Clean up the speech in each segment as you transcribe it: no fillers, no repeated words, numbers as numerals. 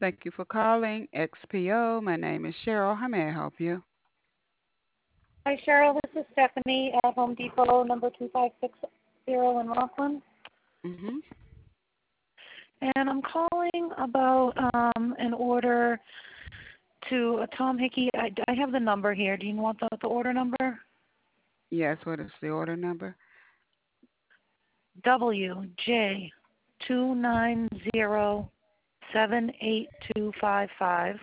Thank you for calling XPO. My name is Cheryl. How may I help you? Hi, Cheryl. This is Stephanie at Home Depot, number 2560 in Rockland. Mm-hmm. And I'm calling about an order to Tom Hickey. I have the number here. Do you want the order number? Yes, what is the order number? WJ29078255.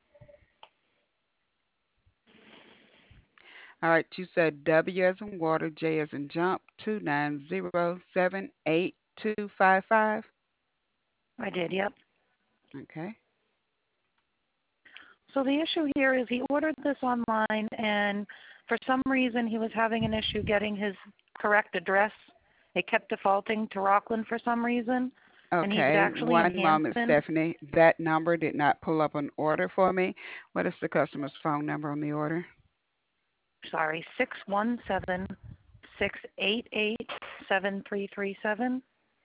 All right, you said W as in water, J as in jump, 290782255. I did, yep. Okay. So the issue here is he ordered this online, and for some reason he was having an issue getting his correct address. It kept defaulting to Rockland for some reason, and he's Okay, actually in one moment, Hampton. Stephanie. That number did not pull up an order for me. What is the customer's phone number on the order? Sorry, 617-688-7337.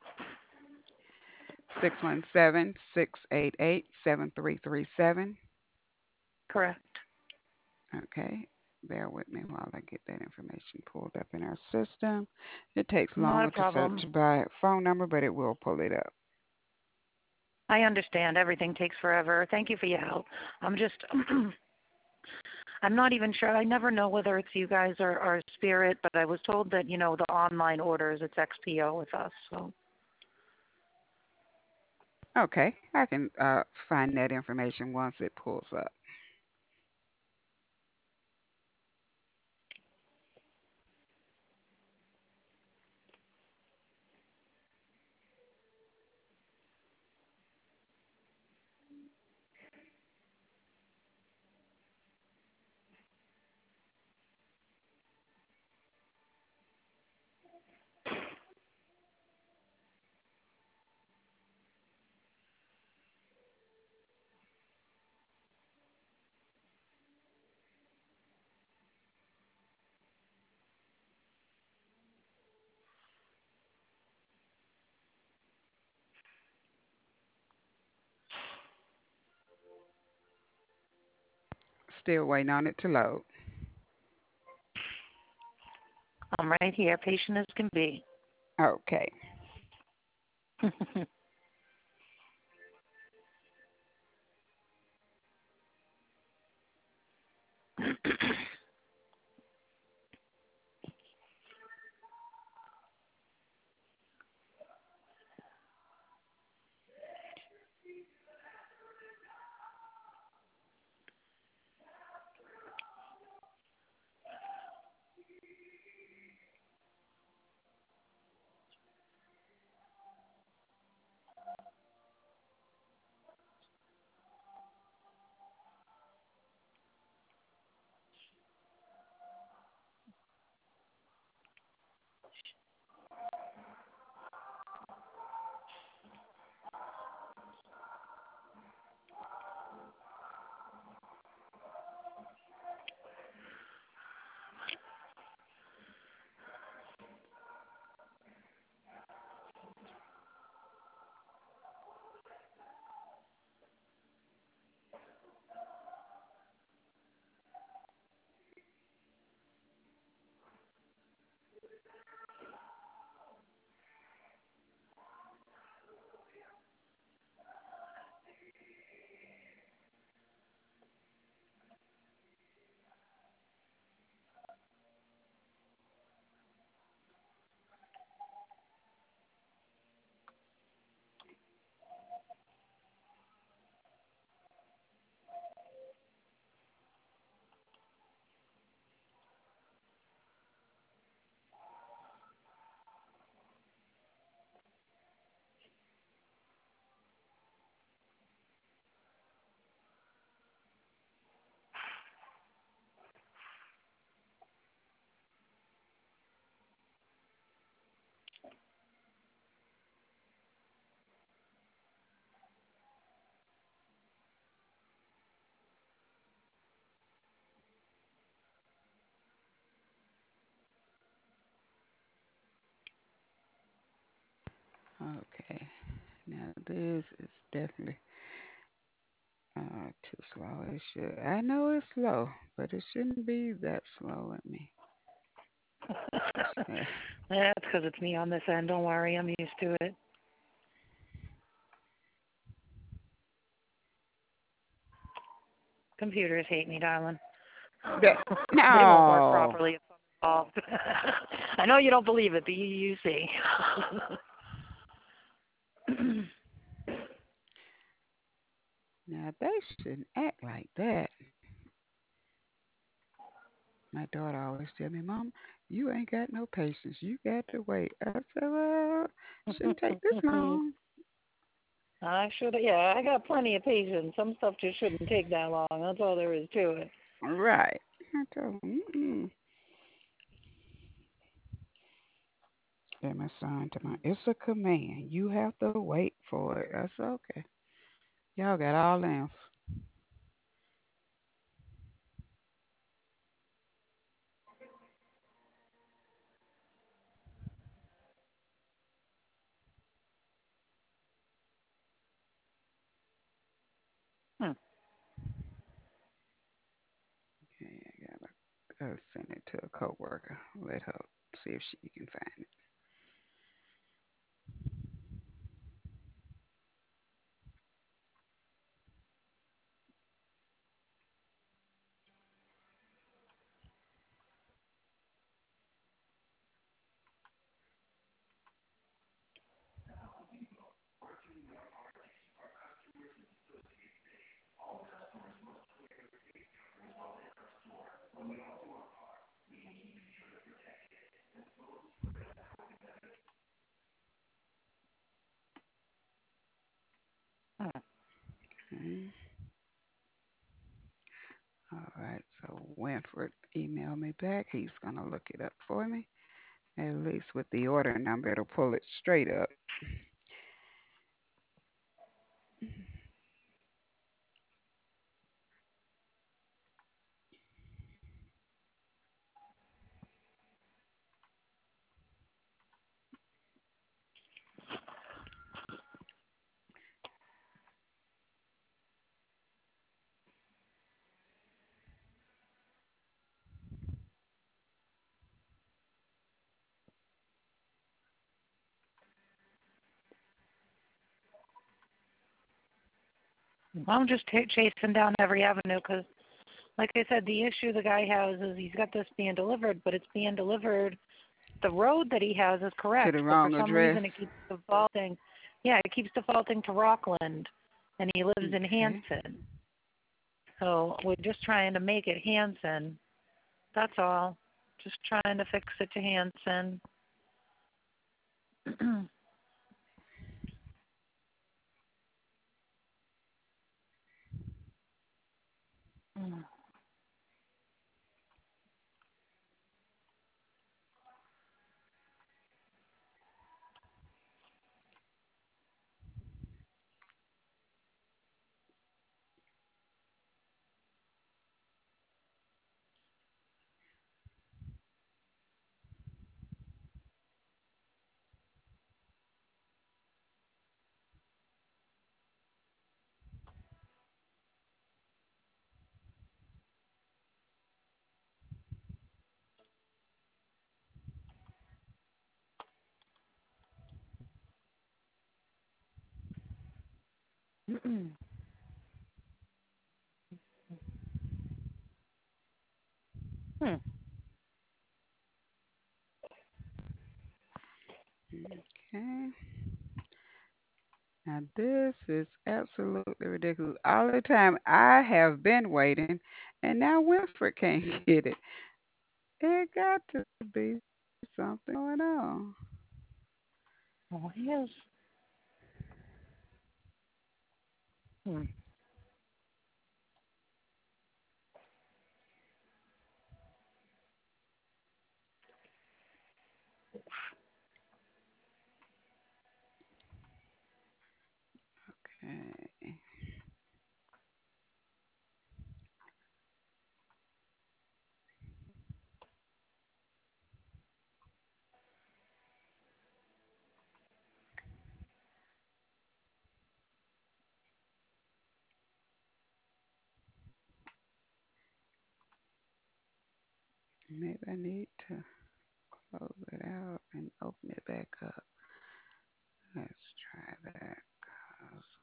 617-688-7337. Correct. Okay. Bear with me while I get that information pulled up in our system. It takes Not a longer to problem. search by phone number, but it will pull it up. I understand everything takes forever. Thank you for your help. I'm just, I'm not even sure. I never know whether it's you guys or Spirit, but I was told that, the online orders, it's XPO with us. So Okay, I can find that information once it pulls up. Still waiting on it to load. I'm right here, patient as can be. Okay. Okay. Now this is definitely Too slow. It should. I know it's slow, but it shouldn't be that slow with me. That's because it's me on this end. Don't worry, I'm used to it. Computers hate me, darling. That, They won't work no. properly if I'm involved. I know you don't believe it, but you see. Now they shouldn't act like that. My daughter always tell me, Mom, you ain't got no patience. You got to wait. I said, well, shouldn't take this long. I should, yeah, I got plenty of patience. Some stuff just shouldn't take that long. That's all there is to it. Right. I told him, mm-mm. And my son to my, it's a command. You have to wait for it. I said, okay. Y'all got all the info. Hmm. Okay, I gotta send it to a coworker. Let her see if she can find Hmm. it. Okay. All right. So Winford emailed me back. He's gonna look it up for me. At least with the order number, it'll pull it straight up. I'm just chasing down every avenue because, like I said, the issue the guy has is he's got this being delivered, but it's being delivered. The road that he has is To correct, the but for wrong some address. reason it keeps defaulting. Yeah, it keeps defaulting to Rockland, and he lives in Okay. Hanson. So we're just trying to make it Hanson. That's all. Just trying to fix it to Hanson. Hmm. Okay. Now this is absolutely ridiculous. All the time I have been waiting, and now Winfred can't get it. It got to be something going on. Oh, he is. Hmm. Okay. Maybe I need to close it out and open it back up. Let's try that. 'Cause,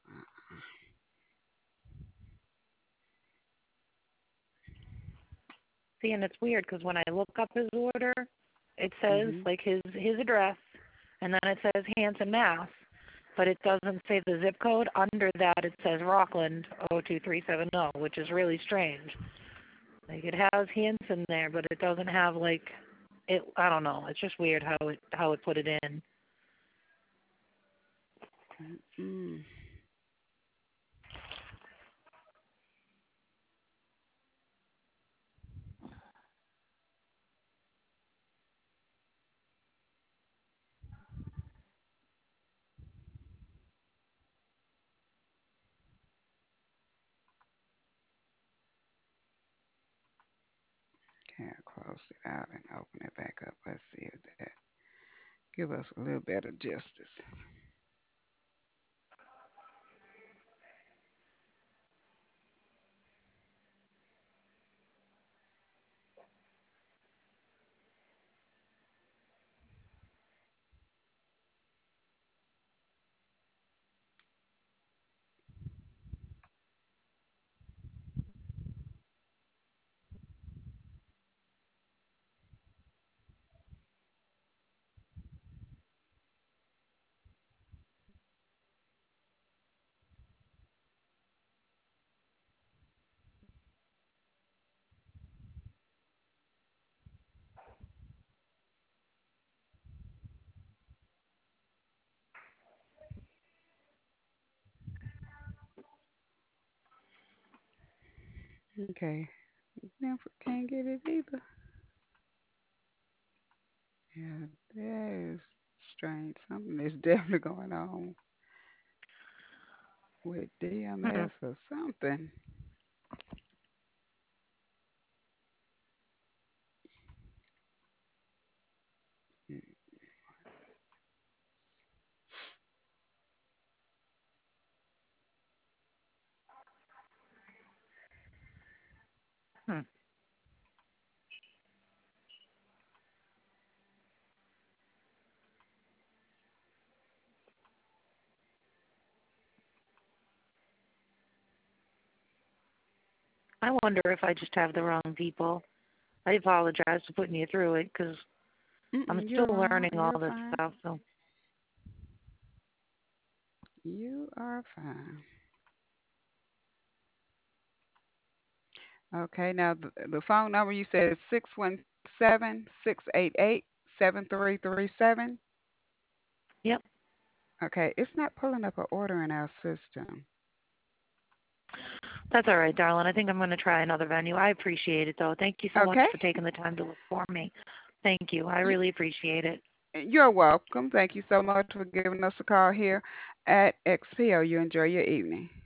See, and it's weird because when I look up his order, it says mhm. like his address, and then it says Hanson, Mass. But it doesn't say the zip code. Under that, it says Rockland 02370, which is really strange. Like it has Hanson there, but it doesn't have like it. I don't know. It's just weird how it put it in. Mm. Okay, I close it out and open it back up. Let's see if that give us a little better justice. Okay, never can't get it either. Yeah, that is strange. Something is definitely going on with Hmm. DMS or something. Mm, Hmm. I wonder if I just have the wrong people. I apologize for putting you through it because I'm mm-mm, still you're wrong. learning You're all this fine. stuff. So You are fine. Okay, now the phone number you said is 617-688-7337. yep, Okay, it's not pulling up an order in our system. that's all right, darling. I think I'm going to try another venue. I appreciate it though. Thank you so much Okay, for taking the time to look for me. Thank you. I y- really appreciate it. you're welcome. Thank you so much for giving us a call here at XPO. You enjoy your evening.